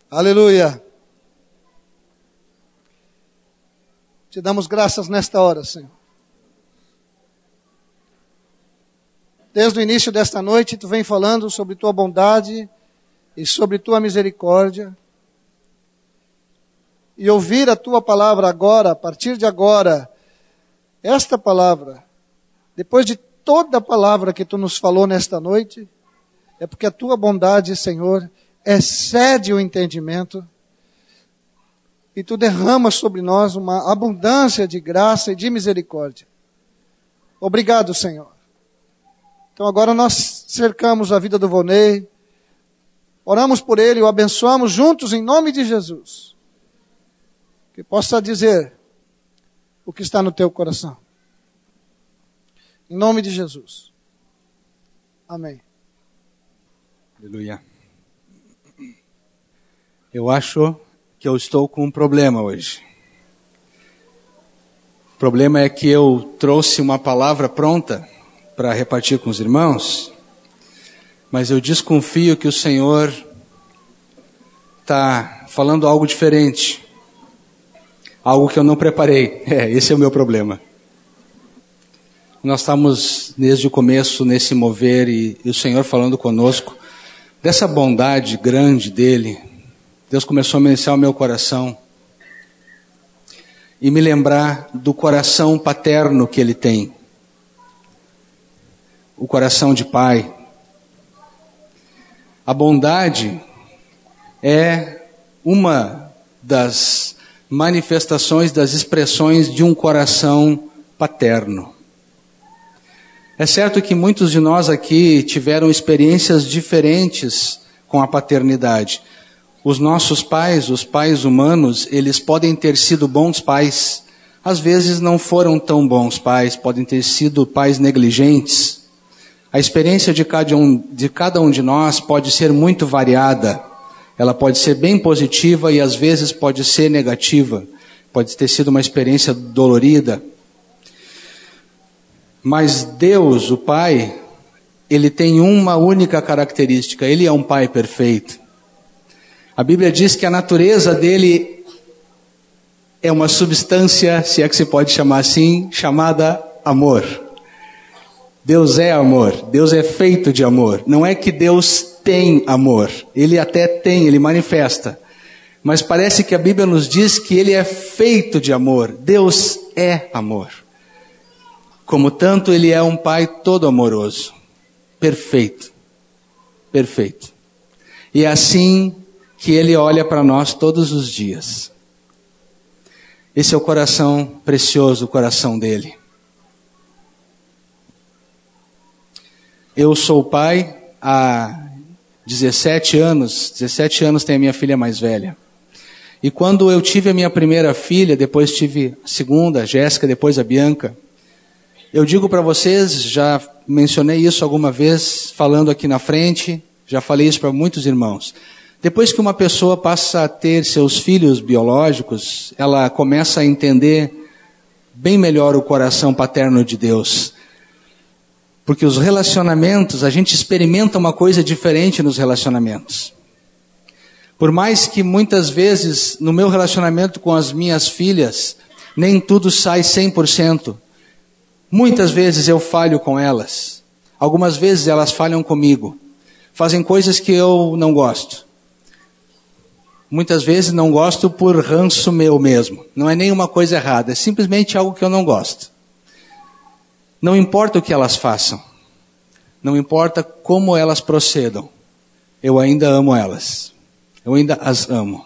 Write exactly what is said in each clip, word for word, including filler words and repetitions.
Aleluia. Te damos graças nesta hora, Senhor. Desde o início desta noite, Tu vem falando sobre Tua bondade e sobre Tua misericórdia. E ouvir a Tua palavra agora, a partir de agora, esta palavra, depois de toda a palavra que Tu nos falou nesta noite, é porque a Tua bondade, Senhor, excede o entendimento, e Tu derramas sobre nós uma abundância de graça e de misericórdia. Obrigado, Senhor. Então agora nós cercamos a vida do Vonei, oramos por ele, o abençoamos juntos em nome de Jesus. Que possa dizer o que está no teu coração. Em nome de Jesus. Amém. Aleluia. Eu acho que eu estou com um problema hoje. O problema é que eu trouxe uma palavra pronta para repartir com os irmãos, mas eu desconfio que o Senhor está falando algo diferente, algo que eu não preparei. É, esse é o meu problema. Nós estamos desde o começo nesse mover e, e o Senhor falando conosco dessa bondade grande dele. Deus começou a ministrar o meu coração e me lembrar do coração paterno que ele tem. O coração de pai. A bondade é uma das manifestações, das expressões de um coração paterno. É certo que muitos de nós aqui tiveram experiências diferentes com a paternidade. Os nossos pais, os pais humanos, eles podem ter sido bons pais. Às vezes não foram tão bons pais, podem ter sido pais negligentes. A experiência de cada um de, cada um de nós pode ser muito variada. Ela pode ser bem positiva e às vezes pode ser negativa. Pode ter sido uma experiência dolorida. Mas Deus, o Pai, Ele tem uma única característica. Ele é um Pai perfeito. A Bíblia diz que a natureza dele é uma substância, se é que se pode chamar assim, chamada amor. Deus é amor, Deus é feito de amor. Não é que Deus tem amor, Ele até tem, Ele manifesta. Mas parece que a Bíblia nos diz que Ele é feito de amor. Deus é amor. Como tanto, Ele é um Pai todo amoroso, perfeito, perfeito. E é assim que Ele olha para nós todos os dias. Esse é o coração precioso, o coração dEle. Eu sou pai há dezessete anos, dezessete anos tem a minha filha mais velha. E quando eu tive a minha primeira filha, depois tive a segunda, a Jéssica, depois a Bianca, eu digo para vocês, já mencionei isso alguma vez, falando aqui na frente, já falei isso para muitos irmãos. Depois que uma pessoa passa a ter seus filhos biológicos, ela começa a entender bem melhor o coração paterno de Deus. Porque os relacionamentos, a gente experimenta uma coisa diferente nos relacionamentos. Por mais que muitas vezes no meu relacionamento com as minhas filhas, nem tudo sai cem por cento. Muitas vezes eu falho com elas. Algumas vezes elas falham comigo. Fazem coisas que eu não gosto. Muitas vezes não gosto por ranço meu mesmo. Não é nenhuma coisa errada, é simplesmente algo que eu não gosto. Não importa o que elas façam, não importa como elas procedam, eu ainda amo elas, eu ainda as amo.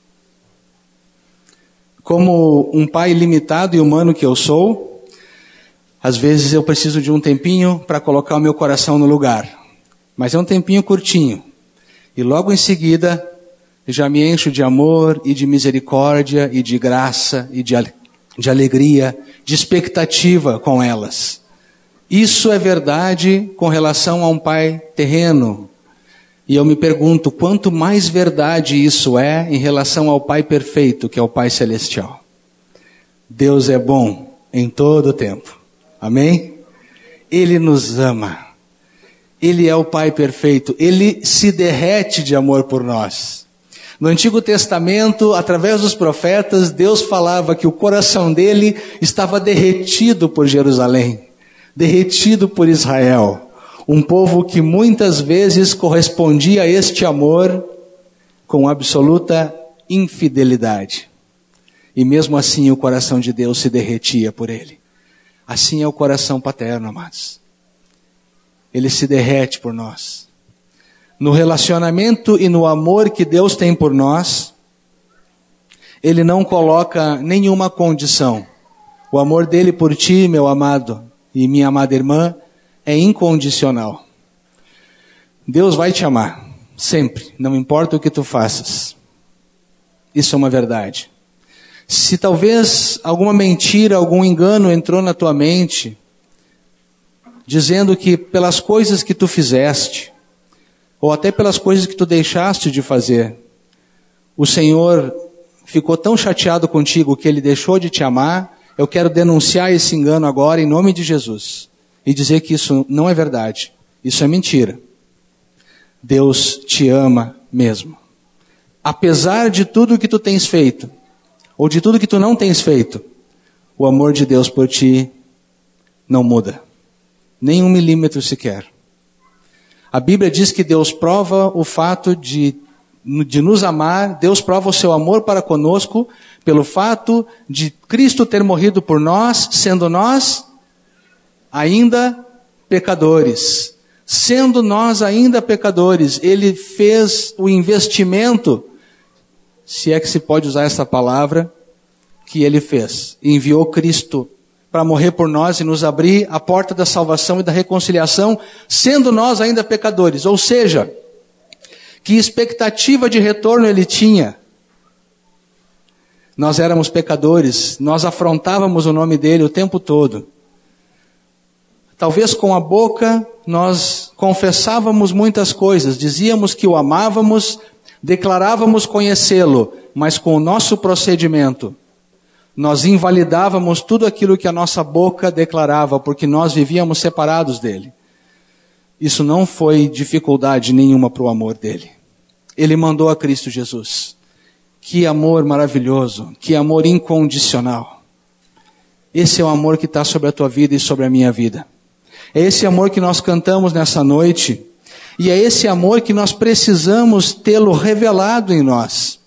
Como um pai limitado e humano que eu sou, às vezes eu preciso de um tempinho para colocar o meu coração no lugar, mas é um tempinho curtinho, e logo em seguida já me encho de amor e de misericórdia e de graça e de alegria. de alegria, de expectativa com elas. Isso é verdade com relação a um pai terreno. E eu me pergunto, quanto mais verdade isso é em relação ao Pai perfeito, que é o Pai celestial. Deus é bom em todo o tempo. Amém? Ele nos ama. Ele é o Pai perfeito. Ele se derrete de amor por nós. No Antigo Testamento, através dos profetas, Deus falava que o coração dele estava derretido por Jerusalém, derretido por Israel, um povo que muitas vezes correspondia a este amor com absoluta infidelidade. E mesmo assim o coração de Deus se derretia por ele. Assim é o coração paterno, amados. Ele se derrete por nós. No relacionamento e no amor que Deus tem por nós, Ele não coloca nenhuma condição. O amor dele por ti, meu amado e minha amada irmã, é incondicional. Deus vai te amar, sempre, não importa o que tu faças. Isso é uma verdade. Se talvez alguma mentira, algum engano entrou na tua mente, dizendo que pelas coisas que tu fizeste, ou até pelas coisas que tu deixaste de fazer, o Senhor ficou tão chateado contigo que Ele deixou de te amar, eu quero denunciar esse engano agora em nome de Jesus, e dizer que isso não é verdade, isso é mentira. Deus te ama mesmo. Apesar de tudo que tu tens feito, ou de tudo que tu não tens feito, o amor de Deus por ti não muda. Nem um milímetro sequer. A Bíblia diz que Deus prova o fato de, de nos amar, Deus prova o seu amor para conosco, pelo fato de Cristo ter morrido por nós, sendo nós ainda pecadores. Sendo nós ainda pecadores, Ele fez o investimento, se é que se pode usar essa palavra, que Ele fez. Enviou Cristo para morrer por nós e nos abrir a porta da salvação e da reconciliação, sendo nós ainda pecadores. Ou seja, que expectativa de retorno Ele tinha? Nós éramos pecadores, nós afrontávamos o nome dEle o tempo todo. Talvez com a boca nós confessávamos muitas coisas, dizíamos que o amávamos, declarávamos conhecê-lo, mas com o nosso procedimento, nós invalidávamos tudo aquilo que a nossa boca declarava, porque nós vivíamos separados dele. Isso não foi dificuldade nenhuma para o amor dele. Ele mandou a Cristo Jesus. Que amor maravilhoso, que amor incondicional. Esse é o amor que está sobre a tua vida e sobre a minha vida. É esse amor que nós cantamos nessa noite, e é esse amor que nós precisamos tê-lo revelado em nós.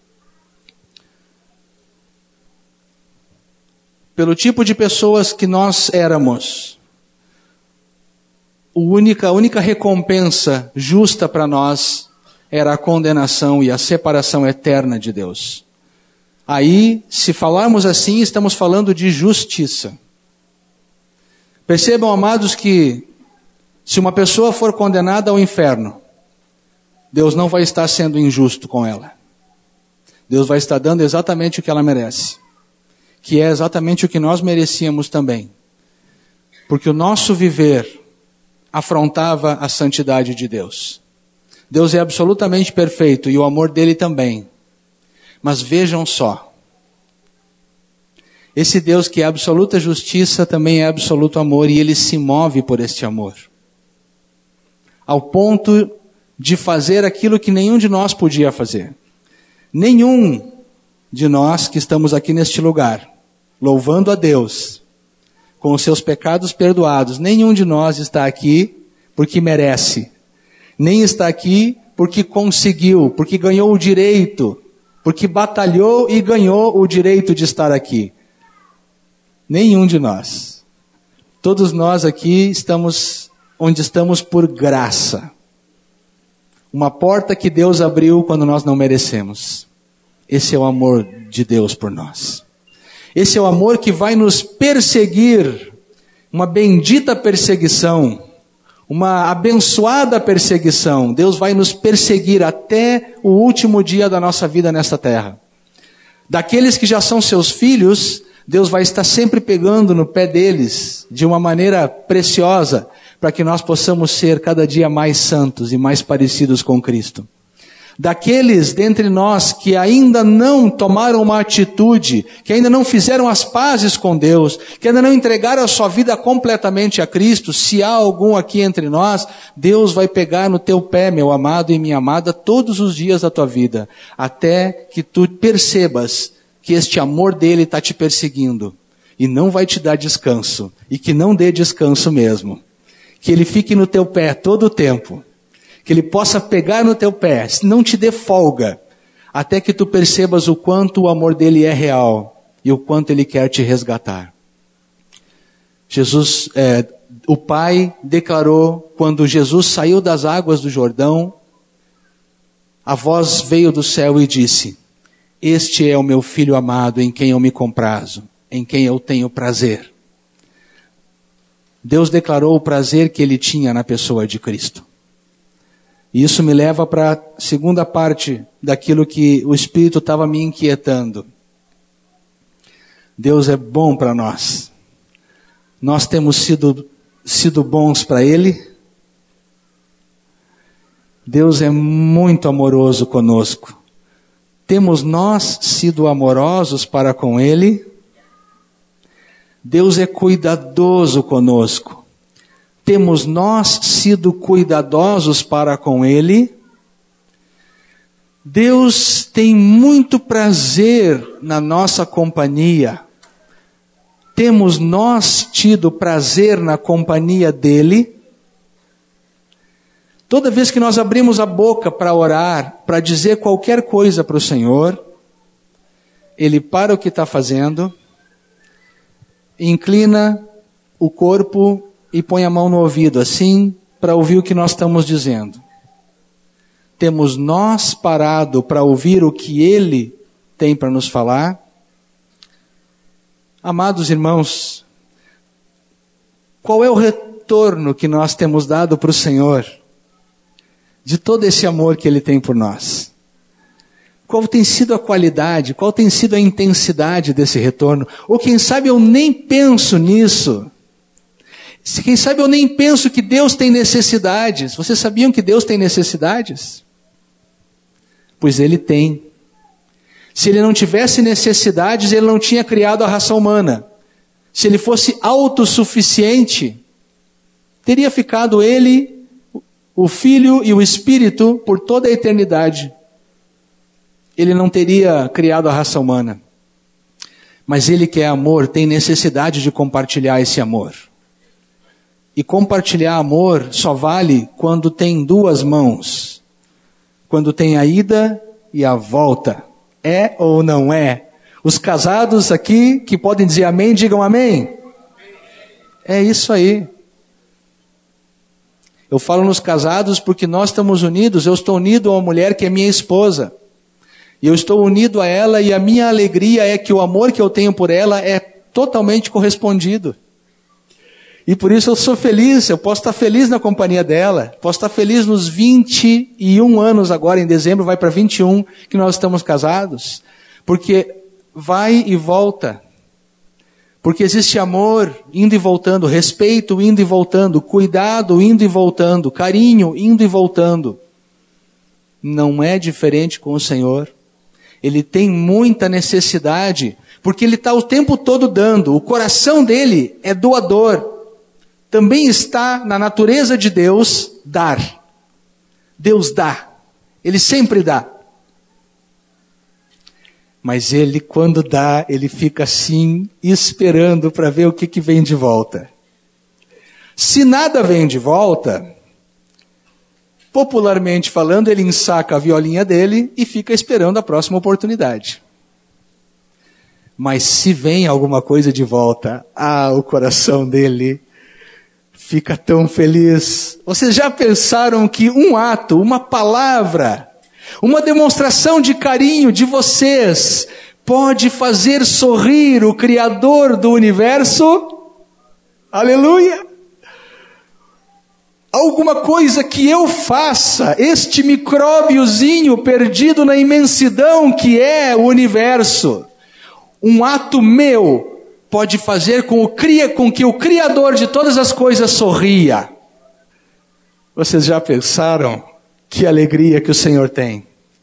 Pelo tipo de pessoas que nós éramos, a única, a única recompensa justa para nós era a condenação e a separação eterna de Deus. Aí, se falarmos assim, estamos falando de justiça. Percebam, amados, que se uma pessoa for condenada ao inferno, Deus não vai estar sendo injusto com ela. Deus vai estar dando exatamente o que ela merece, que é exatamente o que nós merecíamos também. Porque o nosso viver afrontava a santidade de Deus. Deus é absolutamente perfeito e o amor dele também. Mas vejam só, esse Deus que é absoluta justiça também é absoluto amor, e ele se move por este amor. Ao ponto de fazer aquilo que nenhum de nós podia fazer. Nenhum de nós que estamos aqui neste lugar, louvando a Deus, com os seus pecados perdoados, nenhum de nós está aqui porque merece. Nem está aqui porque conseguiu, porque ganhou o direito, porque batalhou e ganhou o direito de estar aqui. Nenhum de nós. Todos nós aqui estamos onde estamos por graça. Uma porta que Deus abriu quando nós não merecemos. Esse é o amor de Deus por nós. Esse é o amor que vai nos perseguir, uma bendita perseguição, uma abençoada perseguição. Deus vai nos perseguir até o último dia da nossa vida nesta terra. Daqueles que já são seus filhos, Deus vai estar sempre pegando no pé deles de uma maneira preciosa, para que nós possamos ser cada dia mais santos e mais parecidos com Cristo. daqueles dentre nós que ainda não tomaram uma atitude, que ainda não fizeram as pazes com Deus, que ainda não entregaram a sua vida completamente a Cristo, se há algum aqui entre nós, Deus vai pegar no teu pé, meu amado e minha amada, todos os dias da tua vida, até que tu percebas que este amor dele está te perseguindo, e não vai te dar descanso, e que não dê descanso mesmo, que ele fique no teu pé todo o tempo, que ele possa pegar no teu pé, não te dê folga, até que tu percebas o quanto o amor dele é real e o quanto ele quer te resgatar. Jesus, é, o Pai declarou, quando Jesus saiu das águas do Jordão, a voz veio do céu e disse: este é o meu filho amado, em quem eu me comprazo, em quem eu tenho prazer. Deus declarou o prazer que ele tinha na pessoa de Cristo. E isso me leva para a segunda parte daquilo que o Espírito estava me inquietando. Deus é bom para nós. Nós temos sido, sido bons para Ele. Deus é muito amoroso conosco. Temos nós sido amorosos para com Ele? Deus é cuidadoso conosco. Temos nós sido cuidadosos para com Ele? Deus tem muito prazer na nossa companhia. Temos nós tido prazer na companhia dEle? Toda vez que nós abrimos a boca para orar, para dizer qualquer coisa para o Senhor, Ele para o que está fazendo, inclina o corpo e põe a mão no ouvido, assim, para ouvir o que nós estamos dizendo. Temos nós parado para ouvir o que Ele tem para nos falar? Amados irmãos, qual é o retorno que nós temos dado para o Senhor de todo esse amor que Ele tem por nós? Qual tem sido a qualidade, qual tem sido a intensidade desse retorno? Ou quem sabe eu nem penso nisso. Quem sabe eu nem penso que Deus tem necessidades. Vocês sabiam que Deus tem necessidades? Pois Ele tem. Se Ele não tivesse necessidades, Ele não tinha criado a raça humana. Se Ele fosse autossuficiente, teria ficado Ele, o Filho e o Espírito por toda a eternidade. Ele não teria criado a raça humana. Mas Ele que é amor, tem necessidade de compartilhar esse amor. E compartilhar amor só vale quando tem duas mãos. Quando tem a ida e a volta. É ou não é? Os casados aqui que podem dizer amém, digam amém. É isso aí. Eu falo nos casados porque nós estamos unidos. Eu estou unido a uma mulher que é minha esposa. E eu estou unido a ela e a minha alegria é que o amor que eu tenho por ela é totalmente correspondido. E por isso eu sou feliz, eu posso estar feliz na companhia dela, posso estar feliz nos vinte e um anos agora, em dezembro vai para vinte e um, que nós estamos casados, porque vai e volta, porque existe amor indo e voltando, respeito indo e voltando, cuidado indo e voltando, carinho indo e voltando. Não é diferente com o Senhor. Ele tem muita necessidade, porque Ele está o tempo todo dando, o coração dele é doador. Também está na natureza de Deus dar. Deus dá. Ele sempre dá. Mas Ele, quando dá, Ele fica assim, esperando para ver o que, que vem de volta. Se nada vem de volta, popularmente falando, Ele ensaca a violinha dele e fica esperando a próxima oportunidade. Mas se vem alguma coisa de volta, ah, o coração dele fica tão feliz. Vocês já pensaram que um ato, uma palavra, uma demonstração de carinho de vocês pode fazer sorrir o Criador do universo? Aleluia! Alguma coisa que eu faça, este micróbiozinho perdido na imensidão que é o universo, um ato meu, pode fazer com, o, com que o Criador de todas as coisas sorria. Vocês já pensaram que alegria que o Senhor tem?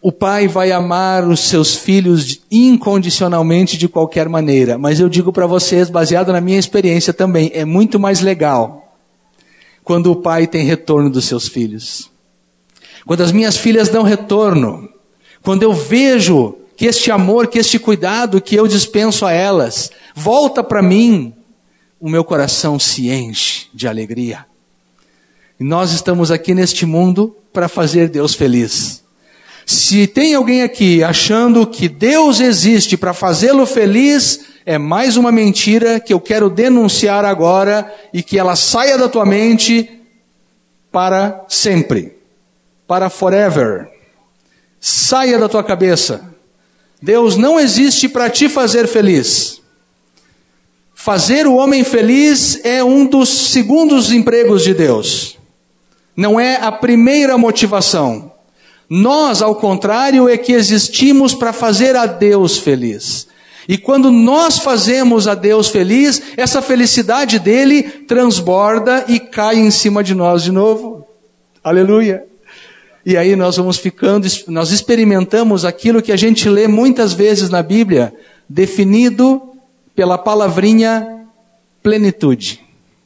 o pai vai amar os seus filhos incondicionalmente de qualquer maneira. Mas eu digo para vocês, baseado na minha experiência também, é muito mais legal quando o pai tem retorno dos seus filhos. Quando as minhas filhas dão retorno, quando eu vejo que este amor, que este cuidado que eu dispenso a elas, volta para mim, o meu coração se enche de alegria. E nós estamos aqui neste mundo para fazer Deus feliz. Se tem alguém aqui achando que Deus existe para fazê-lo feliz, é mais uma mentira que eu quero denunciar agora e que ela saia da tua mente para sempre, para forever. Saia da tua cabeça. Deus não existe para te fazer feliz. Fazer o homem feliz é um dos segundos empregos de Deus. Não é a primeira motivação. Nós, ao contrário, é que existimos para fazer a Deus feliz. E quando nós fazemos a Deus feliz, essa felicidade dele transborda e cai em cima de nós de novo. Aleluia! E aí nós vamos ficando, nós experimentamos aquilo que a gente lê muitas vezes na Bíblia, definido pela palavrinha plenitude.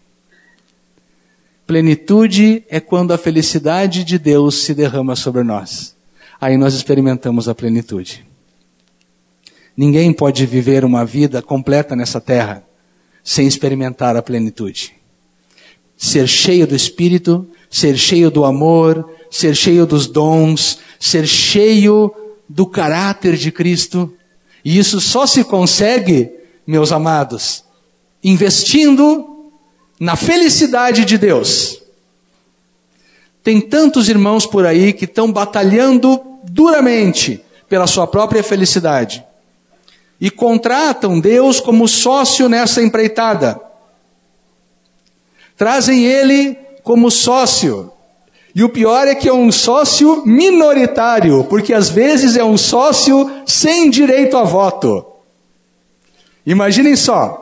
Plenitude é quando a felicidade de Deus se derrama sobre nós. Aí nós experimentamos a plenitude. Ninguém pode viver uma vida completa nessa terra sem experimentar a plenitude. Ser cheio do Espírito, ser cheio do amor, ser cheio dos dons, ser cheio do caráter de Cristo. E isso só se consegue, meus amados, investindo na felicidade de Deus. Tem tantos irmãos por aí que estão batalhando duramente pela sua própria felicidade. E contratam Deus como sócio nessa empreitada. Trazem Ele como sócio. E o pior é que é um sócio minoritário, porque às vezes é um sócio sem direito a voto. Imaginem só.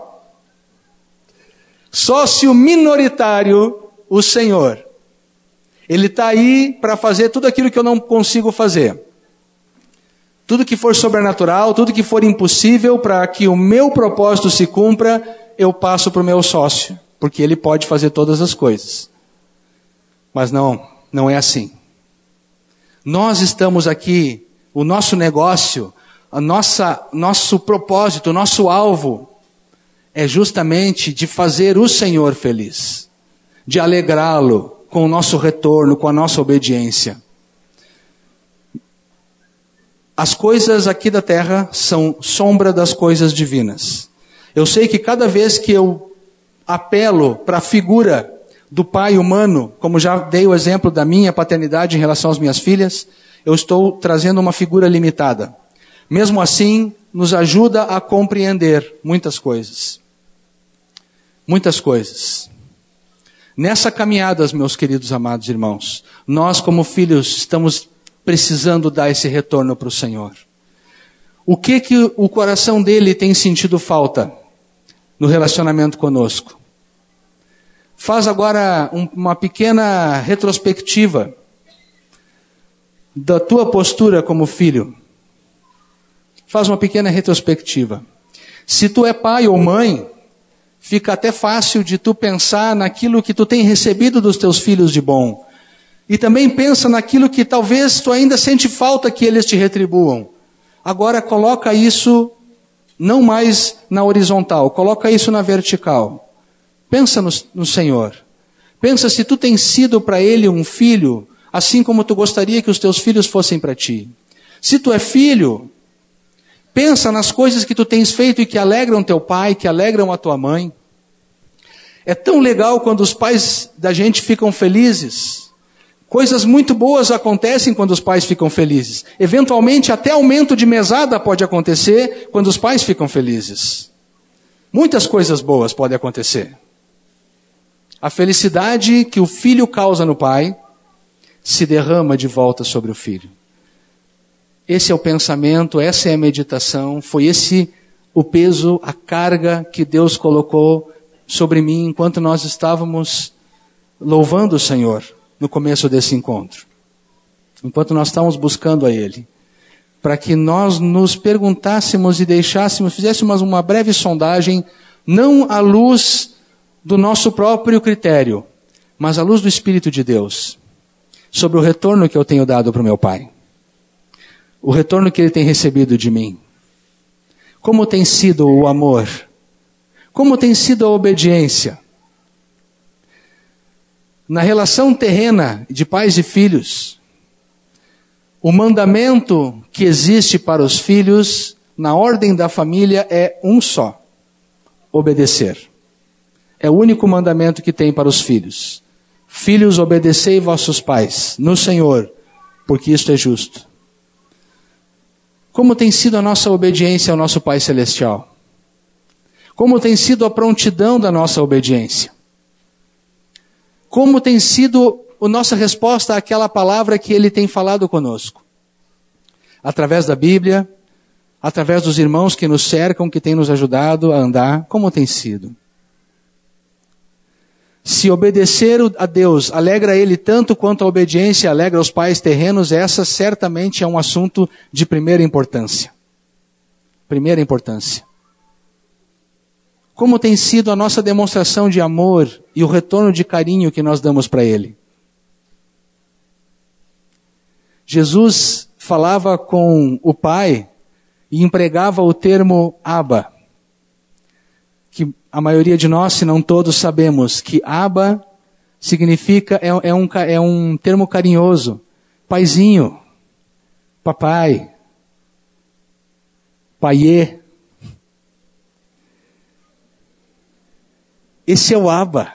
Sócio minoritário, o Senhor. Ele está aí para fazer tudo aquilo que eu não consigo fazer. Tudo que for sobrenatural, tudo que for impossível para que o meu propósito se cumpra, eu passo para o meu sócio. Porque ele pode fazer todas as coisas. Mas não, não é assim. Nós estamos aqui, o nosso negócio, a nossa, nosso propósito, o nosso alvo, é justamente de fazer o Senhor feliz, de alegrá-lo com o nosso retorno, com a nossa obediência. As coisas aqui da terra são sombra das coisas divinas. Eu sei que cada vez que eu apelo para a figura do pai humano, como já dei o exemplo da minha paternidade em relação às minhas filhas, eu estou trazendo uma figura limitada. Mesmo assim, nos ajuda a compreender muitas coisas. Muitas coisas. Nessa caminhada, meus queridos amados irmãos, nós como filhos estamos precisando dar esse retorno para o Senhor. O que que o coração dele tem sentido falta no relacionamento conosco? Faz agora um, uma pequena retrospectiva da tua postura como filho. Faz uma pequena retrospectiva. Se tu é pai ou mãe, fica até fácil de tu pensar naquilo que tu tem recebido dos teus filhos de bom. E também pensa naquilo que talvez tu ainda sente falta que eles te retribuam. Agora coloca isso não mais na horizontal, coloca isso na vertical. Pensa no, no Senhor. Pensa se tu tens sido para Ele um filho, assim como tu gostaria que os teus filhos fossem para ti. Se tu é filho, pensa nas coisas que tu tens feito e que alegram teu pai, que alegram a tua mãe. É tão legal quando os pais da gente ficam felizes. Coisas muito boas acontecem quando os pais ficam felizes. Eventualmente até aumento de mesada pode acontecer quando os pais ficam felizes. Muitas coisas boas podem acontecer. A felicidade que o filho causa no pai se derrama de volta sobre o filho. Esse é o pensamento, essa é a meditação, foi esse o peso, a carga que Deus colocou sobre mim enquanto nós estávamos louvando o Senhor no começo desse encontro. Enquanto nós estávamos buscando a Ele. para que nós nos perguntássemos e deixássemos, fizéssemos uma breve sondagem, não à luz do nosso próprio critério, mas à luz do Espírito de Deus, sobre o retorno que eu tenho dado para o meu Pai, o retorno que Ele tem recebido de mim. Como tem sido o amor? Como tem sido a obediência? Na relação terrena de pais e filhos, o mandamento que existe para os filhos, na ordem da família, é um só: obedecer. É o único mandamento que tem para os filhos. Filhos, obedecei vossos pais no Senhor, porque isto é justo. Como tem sido a nossa obediência ao nosso Pai Celestial? Como tem sido a prontidão da nossa obediência? Como tem sido a nossa resposta àquela palavra que Ele tem falado conosco? Através da Bíblia, através dos irmãos que nos cercam, que têm nos ajudado a andar, como tem sido? Se obedecer a Deus alegra Ele tanto quanto a obediência alegra os pais terrenos, essa certamente é um assunto de primeira importância. Primeira importância. Como tem sido a nossa demonstração de amor e o retorno de carinho que nós damos para Ele? Jesus falava com o Pai e empregava o termo Abba, que a maioria de nós, se não todos, sabemos que Abba significa, é, é, um, é um termo carinhoso, paizinho, papai, paiê. Esse é o Abba.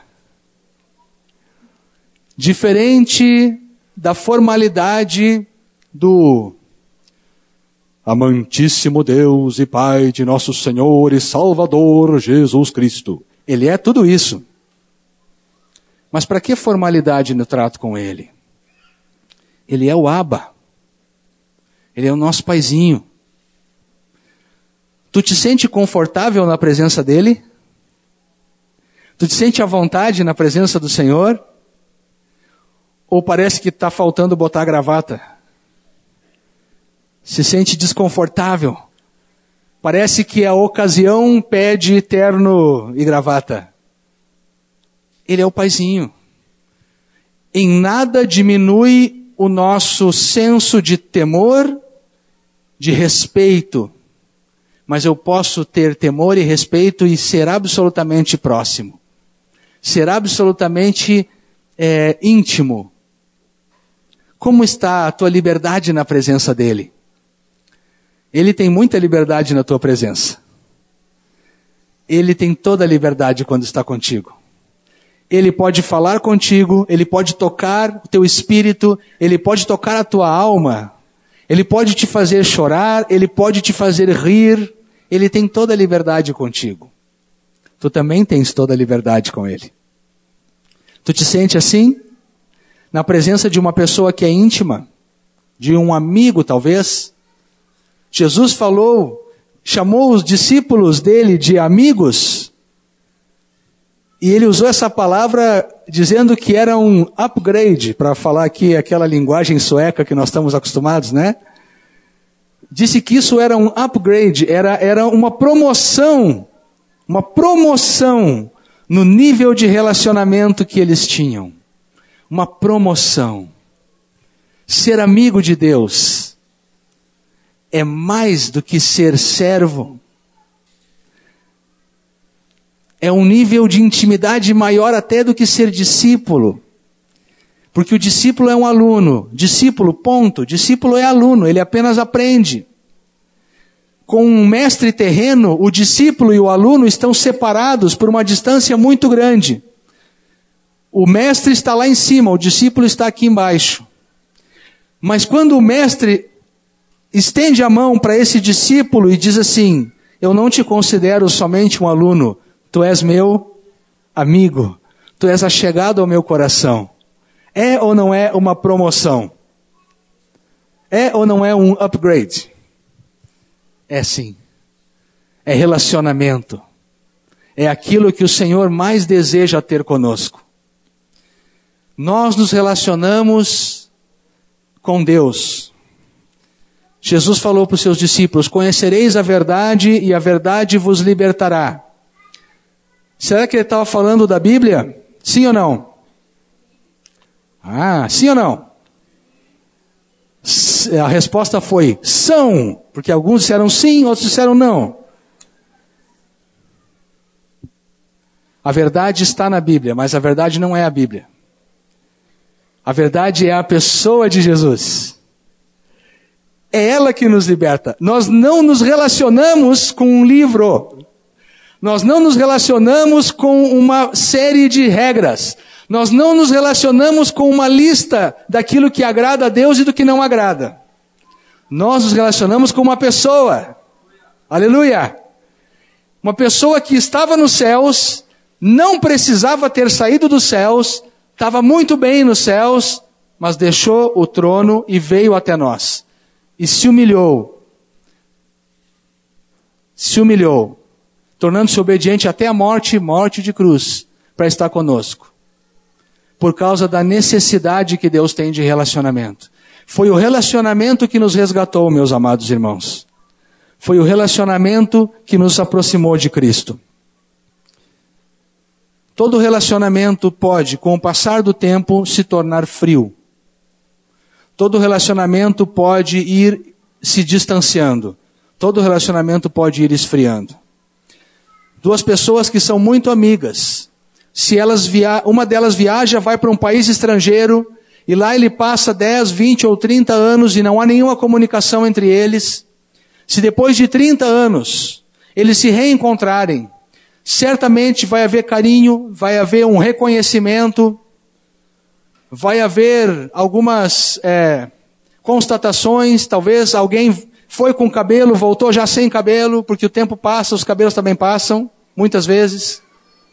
Diferente da formalidade do amantíssimo Deus e Pai de nosso Senhor e Salvador Jesus Cristo. Ele é tudo isso. Mas para que formalidade no trato com Ele? Ele é o Abba. Ele é o nosso paizinho. Tu te sente confortável na presença dEle? Tu te sente à vontade na presença do Senhor? Ou parece que está faltando botar a gravata? Se sente desconfortável? Parece que a ocasião pede terno e gravata. Ele é o paizinho. Em nada diminui o nosso senso de temor, de respeito. Mas eu posso ter temor e respeito e ser absolutamente próximo. Ser absolutamente é, íntimo. Como está a tua liberdade na presença dEle? Ele tem muita liberdade na tua presença. Ele tem toda a liberdade quando está contigo. Ele pode falar contigo, Ele pode tocar o teu espírito, Ele pode tocar a tua alma, Ele pode te fazer chorar, Ele pode te fazer rir, Ele tem toda a liberdade contigo. Tu também tens toda a liberdade com Ele. Tu te sente assim? Na presença de uma pessoa que é íntima, de um amigo talvez? Jesus falou, chamou os discípulos dele de amigos, e ele usou essa palavra dizendo que era um upgrade, para falar aqui aquela linguagem sueca que nós estamos acostumados, né? Disse que isso era um upgrade, era, era uma promoção, uma promoção no nível de relacionamento que eles tinham. Uma promoção. Ser amigo de Deus é mais do que ser servo. É um nível de intimidade maior até do que ser discípulo. Porque o discípulo é um aluno. Discípulo, ponto. Discípulo é aluno, ele apenas aprende. Com um mestre terreno, o discípulo e o aluno estão separados por uma distância muito grande. O mestre está lá em cima, o discípulo está aqui embaixo. Mas quando o mestre estende a mão para esse discípulo e diz assim: eu não te considero somente um aluno, tu és meu amigo, tu és achegado ao meu coração. É ou não é uma promoção? É ou não é um upgrade? É sim. É relacionamento. É aquilo que o Senhor mais deseja ter conosco. Nós nos relacionamos com Deus Jesus falou para os seus discípulos: conhecereis a verdade e a verdade vos libertará. Será que ele estava falando da Bíblia? Sim ou não? Ah, sim ou não? A resposta foi: são, porque alguns disseram sim, outros disseram não. A verdade está na Bíblia, mas a verdade não é a Bíblia. A verdade é a pessoa de Jesus. É ela que nos liberta. Nós não nos relacionamos com um livro. Nós não nos relacionamos com uma série de regras. Nós não nos relacionamos com uma lista daquilo que agrada a Deus e do que não agrada. Nós nos relacionamos com uma pessoa. Aleluia! Uma pessoa que estava nos céus, não precisava ter saído dos céus, estava muito bem nos céus, mas deixou o trono e veio até nós. E se humilhou. Se humilhou. Tornando-se obediente até a morte, morte de cruz, para estar conosco. Por causa da necessidade que Deus tem de relacionamento. Foi o relacionamento que nos resgatou, meus amados irmãos. Foi o relacionamento que nos aproximou de Cristo. Todo relacionamento pode, com o passar do tempo, se tornar frio. Todo relacionamento pode ir se distanciando. Todo relacionamento pode ir esfriando. Duas pessoas que são muito amigas. Se elas via... uma delas viaja, vai para um país estrangeiro, e lá ele passa dez, vinte ou trinta anos e não há nenhuma comunicação entre eles. Se depois de trinta anos eles se reencontrarem, certamente vai haver carinho, vai haver um reconhecimento, vai haver algumas é, constatações, talvez alguém foi com cabelo, voltou já sem cabelo, porque o tempo passa, os cabelos também passam, muitas vezes.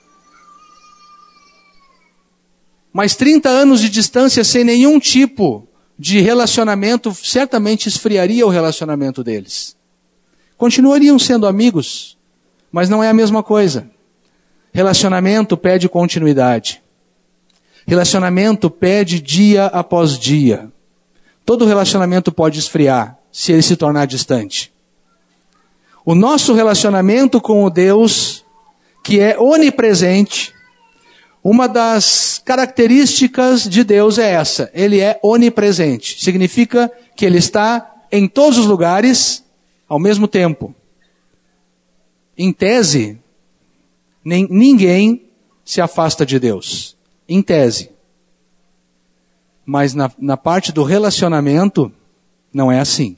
Mas trinta anos de distância sem nenhum tipo de relacionamento, certamente esfriaria o relacionamento deles. Continuariam sendo amigos, mas não é a mesma coisa. Relacionamento pede continuidade. Relacionamento pede dia após dia. Todo relacionamento pode esfriar, se ele se tornar distante. O nosso relacionamento com o Deus, que é onipresente, uma das características de Deus é essa. Ele é onipresente. Significa que ele está em todos os lugares ao mesmo tempo. Em tese, nem, ninguém se afasta de Deus. Em tese. Mas na, na parte do relacionamento, não é assim.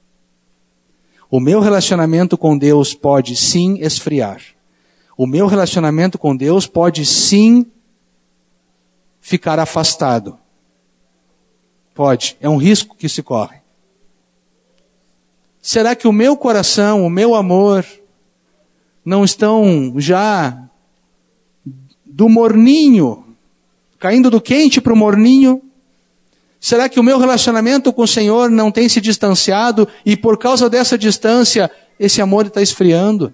O meu relacionamento com Deus pode sim esfriar. O meu relacionamento com Deus pode sim ficar afastado. Pode. É um risco que se corre. Será que o meu coração, o meu amor, não estão já do morninho, caindo do quente para o morninho? Será que o meu relacionamento com o Senhor não tem se distanciado e por causa dessa distância, esse amor está esfriando?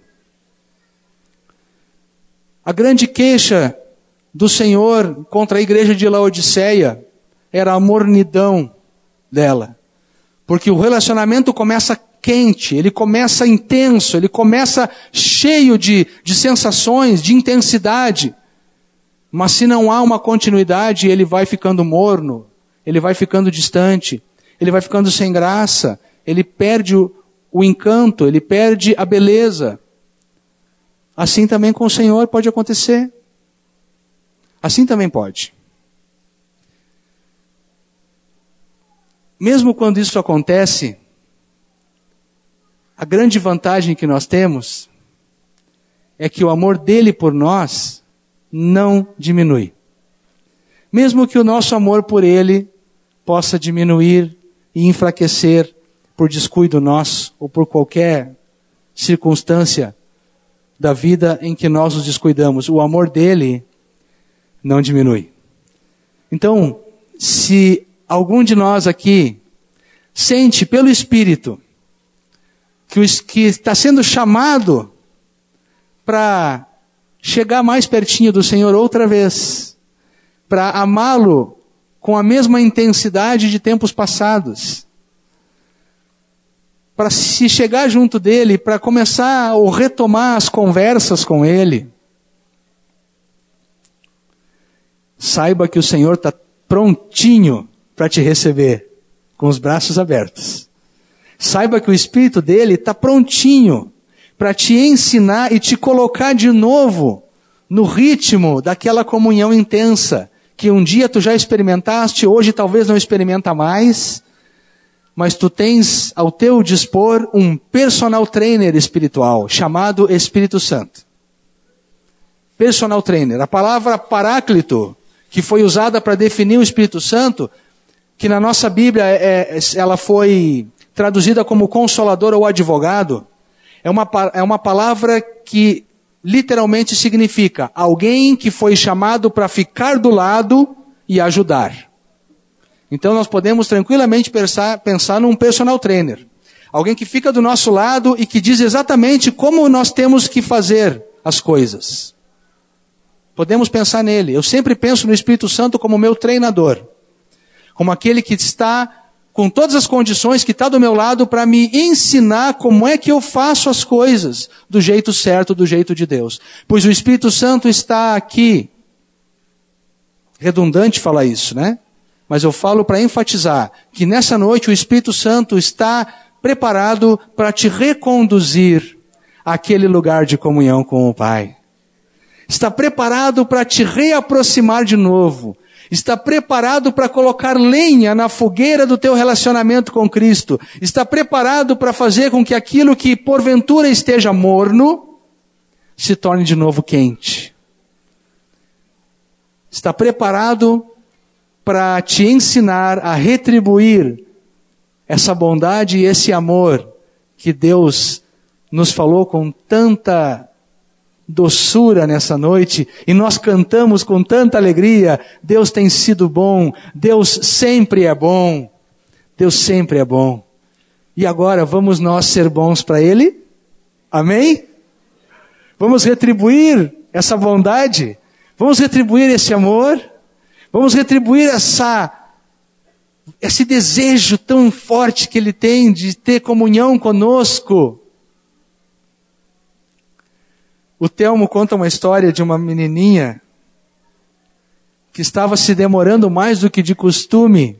A grande queixa do Senhor contra a igreja de Laodiceia era a mornidão dela. Porque o relacionamento começa quente, ele começa intenso, ele começa cheio de, de sensações, de intensidade. Mas se não há uma continuidade, ele vai ficando morno, ele vai ficando distante, ele vai ficando sem graça, ele perde o, o encanto, ele perde a beleza. Assim também com o Senhor pode acontecer. Assim também pode. Mesmo quando isso acontece, a grande vantagem que nós temos é que o amor dele por nós não diminui. Mesmo que o nosso amor por ele possa diminuir e enfraquecer por descuido nosso ou por qualquer circunstância da vida em que nós nos descuidamos, o amor dele não diminui. Então, se algum de nós aqui sente pelo Espírito que, o, que está sendo chamado para chegar mais pertinho do Senhor outra vez, para amá-lo com a mesma intensidade de tempos passados, para se chegar junto dele, para começar ou retomar as conversas com ele, saiba que o Senhor está prontinho para te receber, com os braços abertos. Saiba que o Espírito dele está prontinho para te ensinar e te colocar de novo no ritmo daquela comunhão intensa, que um dia tu já experimentaste, hoje talvez não experimenta mais, mas tu tens ao teu dispor um personal trainer espiritual, chamado Espírito Santo. Personal trainer. A palavra paráclito, que foi usada para definir o Espírito Santo, que na nossa Bíblia é, ela foi traduzida como consolador ou advogado, é uma, é uma palavra que literalmente significa alguém que foi chamado para ficar do lado e ajudar. Então nós podemos tranquilamente pensar, pensar num personal trainer. Alguém que fica do nosso lado e que diz exatamente como nós temos que fazer as coisas. Podemos pensar nele. Eu sempre penso no Espírito Santo como meu treinador. Como aquele que está com todas as condições, que está do meu lado para me ensinar como é que eu faço as coisas do jeito certo, do jeito de Deus. Pois o Espírito Santo está aqui. Redundante falar isso, né? Mas eu falo para enfatizar que nessa noite o Espírito Santo está preparado para te reconduzir àquele lugar de comunhão com o Pai. Está preparado para te reaproximar de novo. Está preparado para colocar lenha na fogueira do teu relacionamento com Cristo. Está preparado para fazer com que aquilo que porventura esteja morno se torne de novo quente. Está preparado para te ensinar a retribuir essa bondade e esse amor que Deus nos falou com tanta doçura nessa noite, e nós cantamos com tanta alegria. Deus tem sido bom, Deus sempre é bom, Deus sempre é bom. E agora vamos nós ser bons para Ele? Amém? Vamos retribuir essa bondade? Vamos retribuir esse amor? Vamos retribuir essa, esse desejo tão forte que Ele tem de ter comunhão conosco? O Telmo conta uma história de uma menininha que estava se demorando mais do que de costume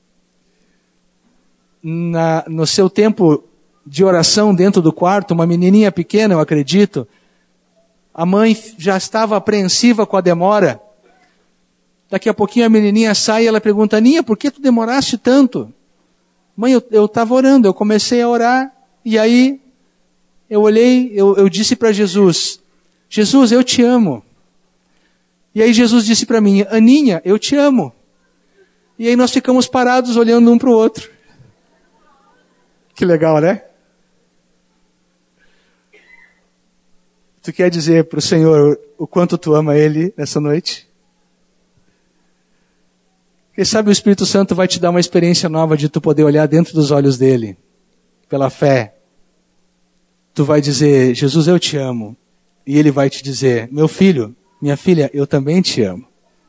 na, no seu tempo de oração dentro do quarto. Uma menininha pequena, eu acredito. A mãe já estava apreensiva com a demora. Daqui a pouquinho a menininha sai e ela pergunta: Aninha, por que tu demoraste tanto? Mãe, eu estava orando, eu comecei a orar, e aí eu olhei, eu, eu disse para Jesus: Jesus, eu te amo. E aí Jesus disse para mim: Aninha, eu te amo. E aí nós ficamos parados olhando um para o outro. Que legal, né? Tu quer dizer para o Senhor o quanto tu ama Ele nessa noite? Quem sabe o Espírito Santo vai te dar uma experiência nova de tu poder olhar dentro dos olhos dele, pela fé. Tu vai dizer: Jesus, eu te amo. E Ele vai te dizer: meu filho, minha filha, eu também te amo.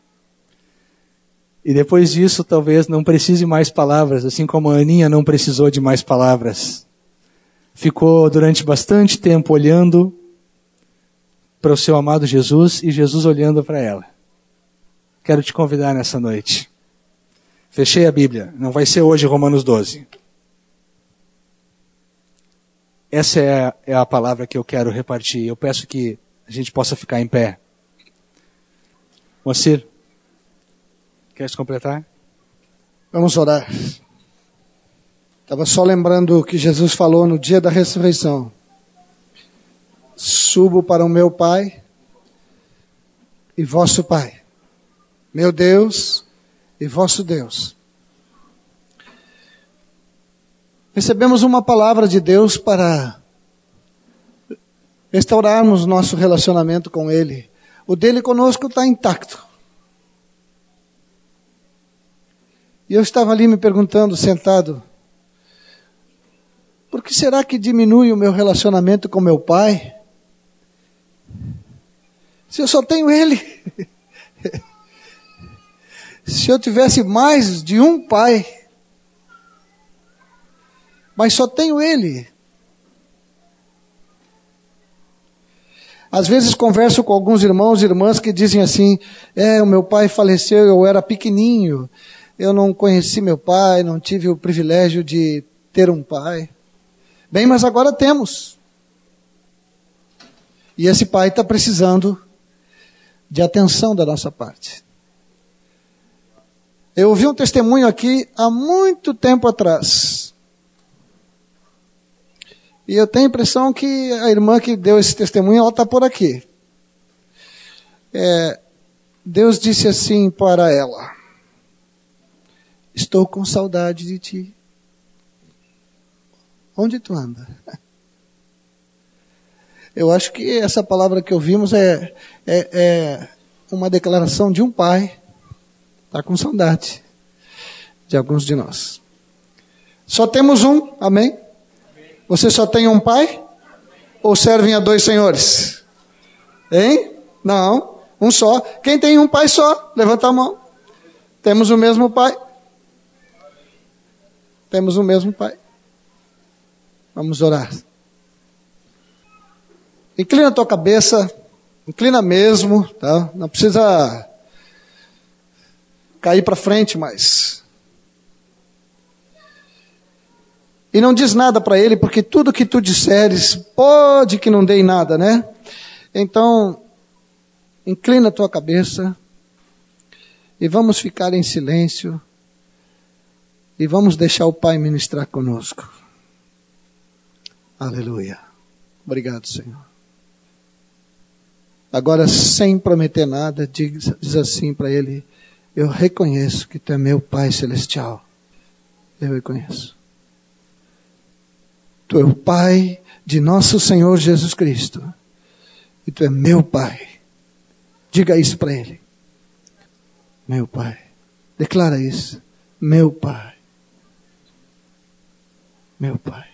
E depois disso, talvez não precise mais palavras, assim como a Aninha não precisou de mais palavras. Ficou durante bastante tempo olhando para o seu amado Jesus e Jesus olhando para ela. Quero te convidar nessa noite. Fechei a Bíblia, não vai ser hoje Romanos doze. Essa é a, é a palavra que eu quero repartir. Eu peço que a gente possa ficar em pé. Moacir, queres completar? Vamos orar. Estava só lembrando o que Jesus falou no dia da ressurreição. Subo para o meu Pai e vosso Pai, meu Deus e vosso Deus. Recebemos uma palavra de Deus para restaurarmos nosso relacionamento com Ele. O dele conosco está intacto. E eu estava ali me perguntando, sentado, por que será que diminui o meu relacionamento com meu Pai? Se eu só tenho Ele. Se eu tivesse mais de um Pai, mas só tenho Ele. Às vezes converso com alguns irmãos e irmãs que dizem assim, é, o meu pai faleceu, eu era pequenininho, eu não conheci meu pai, não tive o privilégio de ter um pai. Bem, mas agora temos. E esse pai está precisando de atenção da nossa parte. Eu ouvi um testemunho aqui há muito tempo atrás. E eu tenho a impressão que a irmã que deu esse testemunho, ela está por aqui. É, Deus disse assim para ela, estou com saudade de ti. Onde tu anda? Eu acho que essa palavra que ouvimos é, é, é uma declaração de um pai. Está com saudade de alguns de nós. Só temos um, amém? Você só tem um pai? Ou servem a dois senhores? Hein? Não, um só. Quem tem um pai só? Levanta a mão. Temos o mesmo pai. Temos o mesmo pai. Vamos orar. Inclina a tua cabeça. Inclina mesmo, tá? Não precisa cair para frente, mas... E não diz nada para ele, porque tudo que tu disseres, pode que não dê em nada, né? Então, inclina a tua cabeça, e vamos ficar em silêncio, e vamos deixar o Pai ministrar conosco. Aleluia. Obrigado, Senhor. Agora, sem prometer nada, diz, diz assim para ele, eu reconheço que tu é meu Pai Celestial. Eu reconheço. Tu é o Pai de nosso Senhor Jesus Cristo. E tu é meu Pai. Diga isso para ele. Meu Pai. Declara isso. Meu Pai. Meu Pai.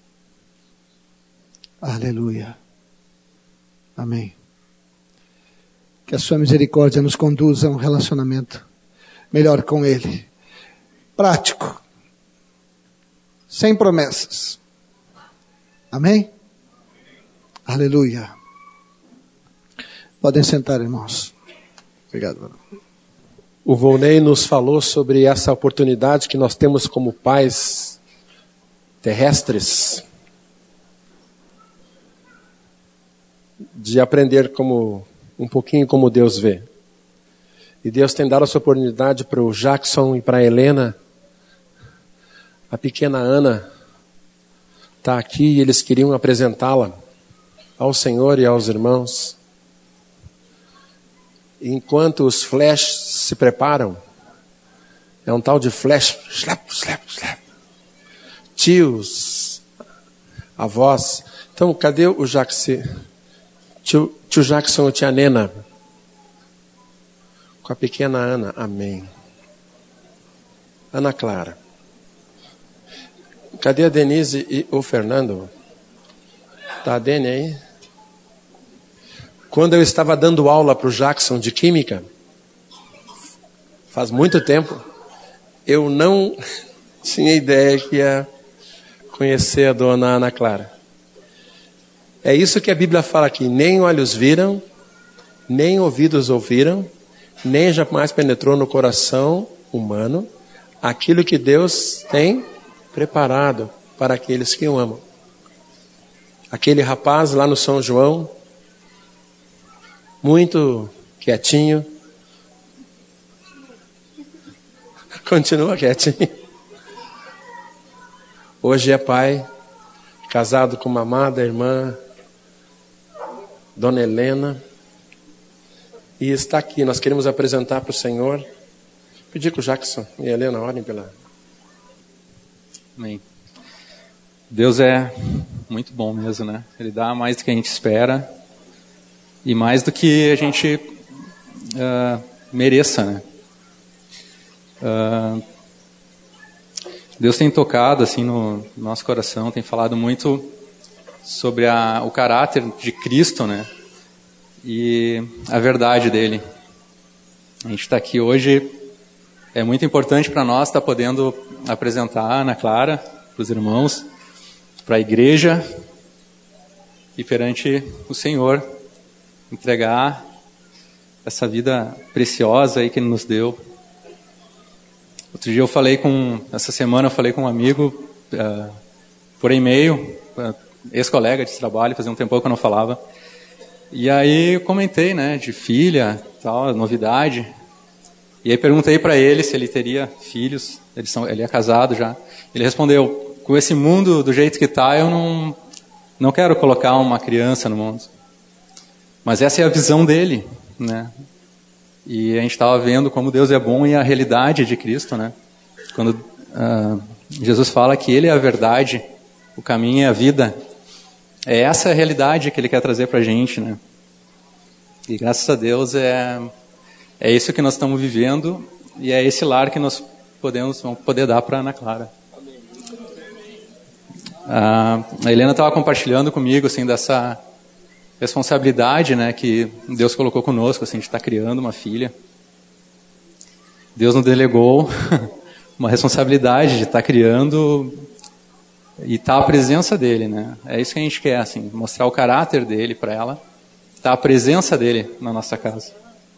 Aleluia. Amém. Que a sua misericórdia nos conduza a um relacionamento melhor com Ele. Prático. Sem promessas. Amém? Aleluia. Podem sentar, irmãos. Obrigado, mano. O Volney nos falou sobre essa oportunidade que nós temos como pais terrestres de aprender como um pouquinho como Deus vê. E Deus tem dado essa oportunidade para o Jackson e para a Helena. A pequena Ana está aqui e eles queriam apresentá-la ao Senhor e aos irmãos. Enquanto os flash se preparam, é um tal de flash, slap, slap, slap. Tios, avós. Então, cadê o Jackson? Tio, tio Jackson e tia Nena. Com a pequena Ana, amém. Ana Clara. Cadê a Denise e o Fernando? Está a Dene aí? Quando eu estava dando aula para o Jackson de Química, faz muito tempo, eu não tinha ideia que ia conhecer a dona Ana Clara. É isso que a Bíblia fala aqui, nem olhos viram, nem ouvidos ouviram, nem jamais penetrou no coração humano aquilo que Deus tem preparado para aqueles que o amam. Aquele rapaz lá no São João, muito quietinho, continua quietinho. Hoje é pai, casado com uma amada irmã, Dona Helena, e está aqui. Nós queremos apresentar para o Senhor. Pedir que o Jackson e a Helena orem pela... Amém. Deus é muito bom mesmo, né? Ele dá mais do que a gente espera e mais do que a gente uh, mereça, né? Uh, Deus tem tocado assim no nosso coração, tem falado muito sobre a, o caráter de Cristo, né? E a verdade dele. A gente está aqui hoje, é muito importante para nós estar podendo apresentar a Ana Clara os irmãos, para a igreja e perante o Senhor, entregar essa vida preciosa aí que Ele nos deu. Outro dia eu falei com, essa semana eu falei com um amigo uh, por e-mail, uh, ex-colega de trabalho, fazia um tempo que eu não falava. E aí eu comentei, né, de filha, tal, novidade. E aí perguntei para ele se ele teria filhos. Eles são, ele é casado já. Ele respondeu: com esse mundo do jeito que está, eu não, não quero colocar uma criança no mundo. Mas essa é a visão dele, né? E a gente estava vendo como Deus é bom e a realidade de Cristo, né? Quando uh, Jesus fala que Ele é a verdade, o caminho é a vida, é essa a realidade que Ele quer trazer para a gente, né? E graças a Deus é, é isso que nós estamos vivendo e é esse lar que nós podemos vamos poder dar para Ana Clara. Uh, a Helena estava compartilhando comigo assim dessa responsabilidade, né, que Deus colocou conosco, assim, de estar criando uma filha. Deus nos delegou uma responsabilidade de estar criando e estar à presença dele, né? É isso que a gente quer, assim, mostrar o caráter dele para ela, estar à presença dele na nossa casa.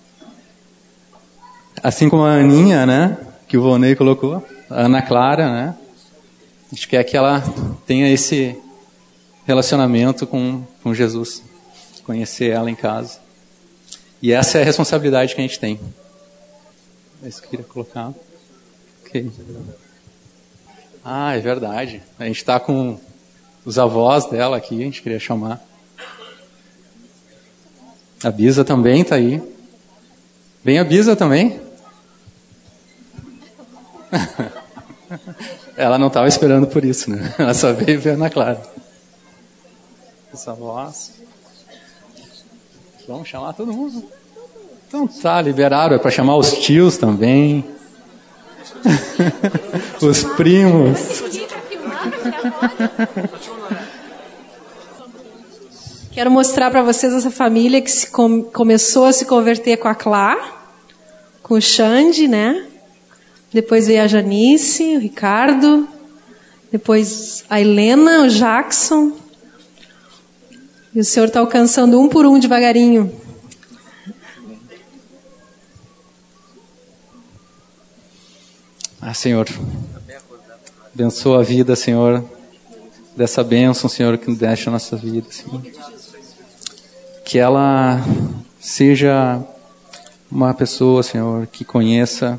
Assim como a Aninha, né, que o Volney colocou, a Ana Clara, né? A gente quer que ela tenha esse relacionamento com, com Jesus. Conhecer ela em casa. E essa é a responsabilidade que a gente tem. É isso que eu queria colocar. Ok. Ah, é verdade. A gente está com os avós dela aqui, a gente queria chamar. A Bisa também está aí. Vem a Bisa também. Ela não estava esperando por isso, né? Ela só veio ver a Ana Clara. Os avós. Vamos chamar todo mundo. Então tá, liberaram. É para chamar os tios também. Os primos. Quero mostrar para vocês essa família que se com, começou a se converter com a Clá, com o Xande, né? Depois veio a Janice, o Ricardo. Depois a Helena, o Jackson. E o Senhor está alcançando um por um devagarinho. Ah, Senhor, abençoa a vida, Senhor, dessa bênção, Senhor, que deste a nossa vida, Senhor. Que ela seja uma pessoa, Senhor, que conheça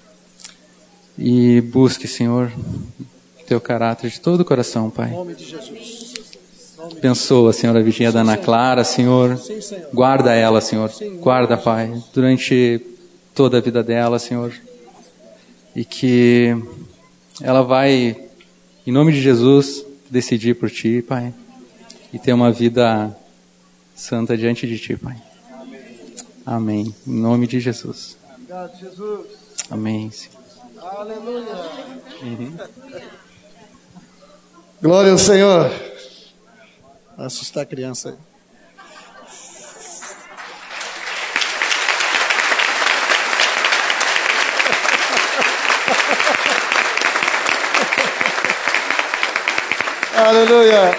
e busque, Senhor, teu caráter de todo o coração, Pai. Em nome de Jesus. Abençoa, Senhor, a Virgínia da Ana Clara, Senhor. Guarda ela, Senhor. Guarda, Pai, durante toda a vida dela, Senhor. E que ela vai, em nome de Jesus, decidir por Ti, Pai. E ter uma vida santa diante de Ti, Pai. Amém. Em nome de Jesus. Obrigado, Jesus. Amém, Senhor. Aleluia. Uhum. Glória ao Senhor. Vai assustar a criança aí. Aleluia.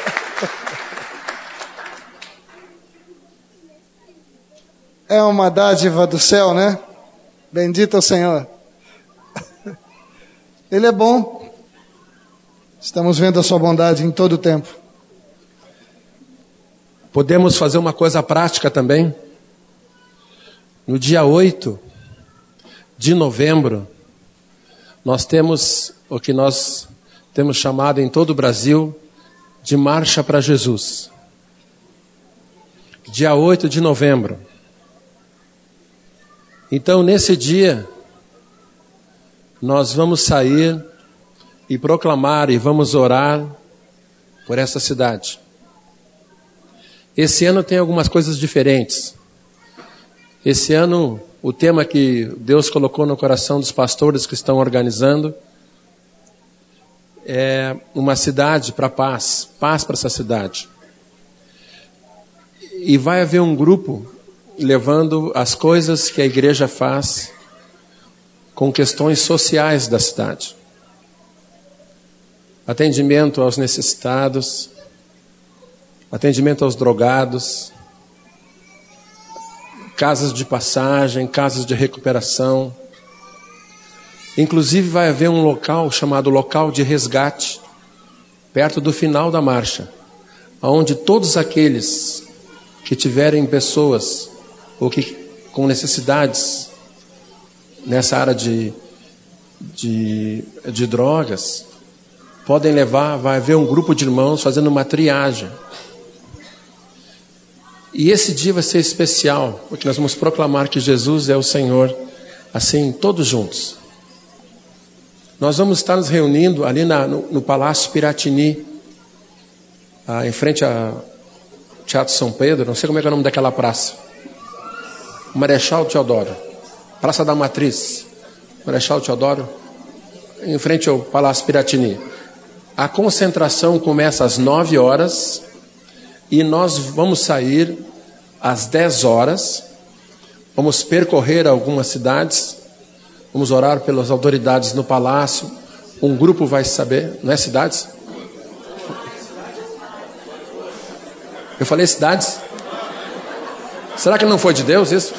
É uma dádiva do céu, né? Bendito o Senhor. Ele é bom. Estamos vendo a sua bondade em todo o tempo. Podemos fazer uma coisa prática também. No dia oito de novembro, nós temos o que nós temos chamado em todo o Brasil de Marcha para Jesus. Dia oito de novembro. Então, nesse dia, nós vamos sair e proclamar e vamos orar por essa cidade. Esse ano tem algumas coisas diferentes. Esse ano, o tema que Deus colocou no coração dos pastores que estão organizando é uma cidade para paz, paz para essa cidade. E vai haver um grupo levando as coisas que a igreja faz com questões sociais da cidade. atendimento aos necessitados, atendimento aos drogados, casas de passagem, casas de recuperação. Inclusive vai haver um local chamado local de resgate, perto do final da marcha, onde todos aqueles que tiverem pessoas ou que com necessidades nessa área de, de, de drogas, podem levar, vai haver um grupo de irmãos fazendo uma triagem. E esse dia vai ser especial, porque nós vamos proclamar que Jesus é o Senhor, assim, todos juntos. Nós vamos estar nos reunindo ali na, no, no Palácio Piratini, ah, em frente ao Teatro São Pedro, não sei como é que é o nome daquela praça. Marechal Deodoro, Praça da Matriz, Marechal Deodoro, em frente ao Palácio Piratini. A concentração começa às nove horas e nós vamos sair às dez horas, vamos percorrer algumas cidades, vamos orar pelas autoridades no palácio, um grupo vai saber, não é cidades? Eu falei cidades? Será que não foi de Deus isso?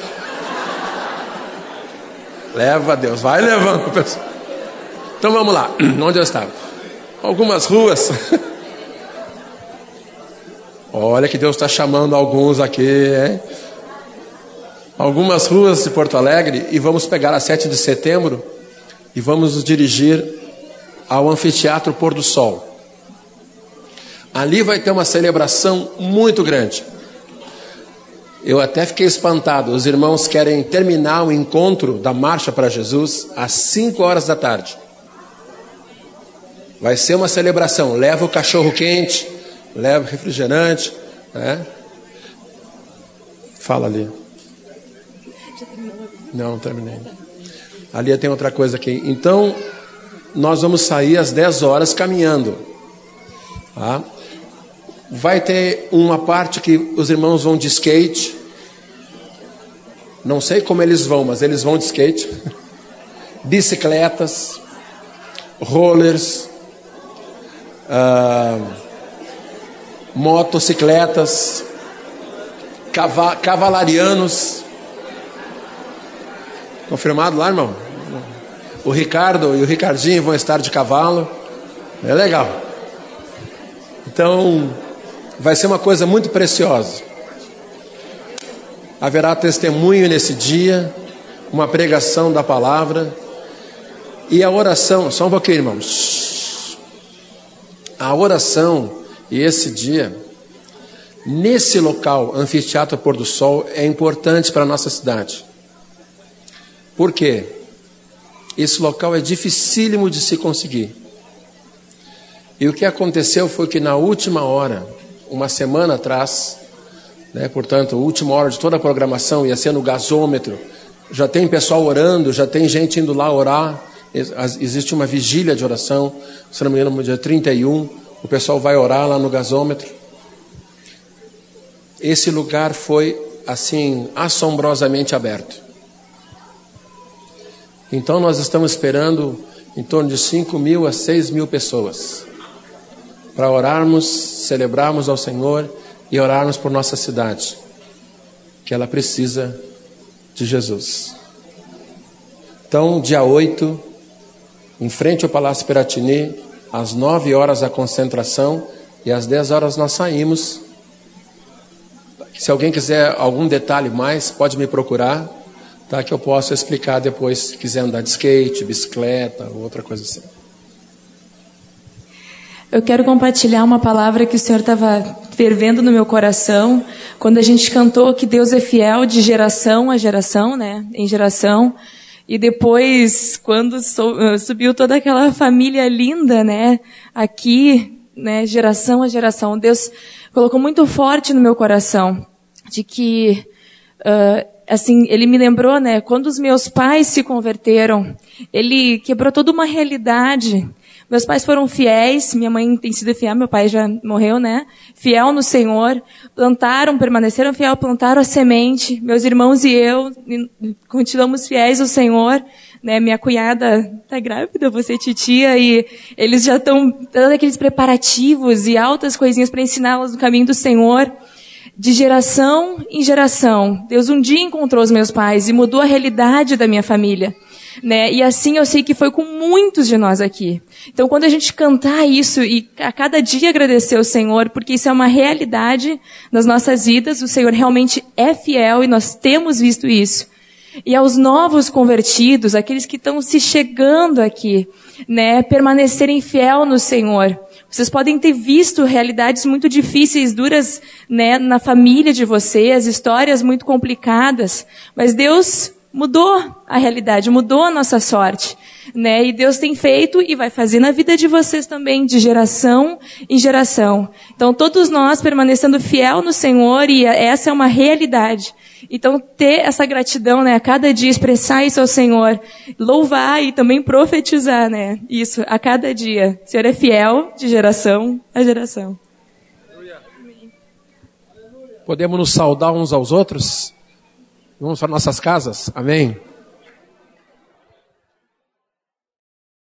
Leva a Deus, vai levando, pessoal. Então vamos lá, onde eu estava? Algumas ruas. Olha que Deus está chamando alguns aqui, hein? Algumas ruas de Porto Alegre, e vamos pegar a sete de setembro e vamos nos dirigir ao Anfiteatro Pôr do Sol. Ali vai ter uma celebração muito grande. Eu até fiquei espantado. Os irmãos querem terminar o encontro da Marcha para Jesus às cinco horas da tarde. Vai ser uma celebração. Leva o cachorro quente, leva o refrigerante, né? Fala ali. Não, não terminei. Ali tem outra coisa aqui. Então, nós vamos sair às dez horas caminhando. Tá? Vai ter uma parte que os irmãos vão de skate. Não sei como eles vão, mas eles vão de skate. Bicicletas, rollers, uh, motocicletas, cava- cavalarianos. Confirmado lá, irmão? O Ricardo e o Ricardinho vão estar de cavalo. É legal. Então, vai ser uma coisa muito preciosa. Haverá testemunho nesse dia, uma pregação da palavra e a oração. Só um pouquinho, irmãos. A oração e esse dia, nesse local, Anfiteatro Pôr do Sol, é importante para a nossa cidade. Por quê? Esse local é dificílimo de se conseguir. E o que aconteceu foi que na última hora, uma semana atrás, né, portanto, a última hora de toda a programação ia ser no gasômetro, já tem pessoal orando, já tem gente indo lá orar, existe uma vigília de oração, se não me engano, no dia trinta e um, o pessoal vai orar lá no gasômetro. Esse lugar foi, assim, assombrosamente aberto. Então nós estamos esperando em torno de cinco mil a seis mil pessoas para orarmos, celebrarmos ao Senhor e orarmos por nossa cidade, que ela precisa de Jesus. Então, dia oito, em frente ao Palácio Piratini, às nove horas a concentração e às dez horas nós saímos. Se alguém quiser algum detalhe mais, pode me procurar, tá, que eu posso explicar depois, se quiser andar de skate, bicicleta ou outra coisa assim. Eu quero compartilhar uma palavra que o Senhor estava fervendo no meu coração, quando a gente cantou que Deus é fiel de geração a geração, né, em geração, e depois, quando subiu toda aquela família linda, né, aqui, né, geração a geração, Deus colocou muito forte no meu coração, de que, uh, assim, Ele me lembrou, né, quando os meus pais se converteram, Ele quebrou toda uma realidade. Meus pais foram fiéis, minha mãe tem sido fiel, meu pai já morreu, né? Fiel no Senhor, plantaram, permaneceram fiel, plantaram a semente. Meus irmãos e eu continuamos fiéis ao Senhor, né? Minha cunhada tá grávida, você titia, e eles já estão dando aqueles preparativos e altas coisinhas para ensiná-las no caminho do Senhor. De geração em geração, Deus um dia encontrou os meus pais e mudou a realidade da minha família, né? E assim eu sei que foi com muitos de nós aqui. Então, quando a gente cantar isso e a cada dia agradecer ao Senhor, porque isso é uma realidade nas nossas vidas, o Senhor realmente é fiel e nós temos visto isso. E aos novos convertidos, aqueles que estão se chegando aqui, né, permanecerem fiel no Senhor. Vocês podem ter visto realidades muito difíceis, duras, né, na família de vocês, histórias muito complicadas, mas Deus mudou a realidade, mudou a nossa sorte, né? E Deus tem feito e vai fazer na vida de vocês também, de geração em geração. Então, todos nós permanecendo fiel no Senhor, e essa é uma realidade. Então, ter essa gratidão, né, a cada dia, expressar isso ao Senhor, louvar e também profetizar, né, isso a cada dia. O Senhor é fiel de geração a geração. Podemos nos saudar uns aos outros? Vamos para nossas casas? Amém?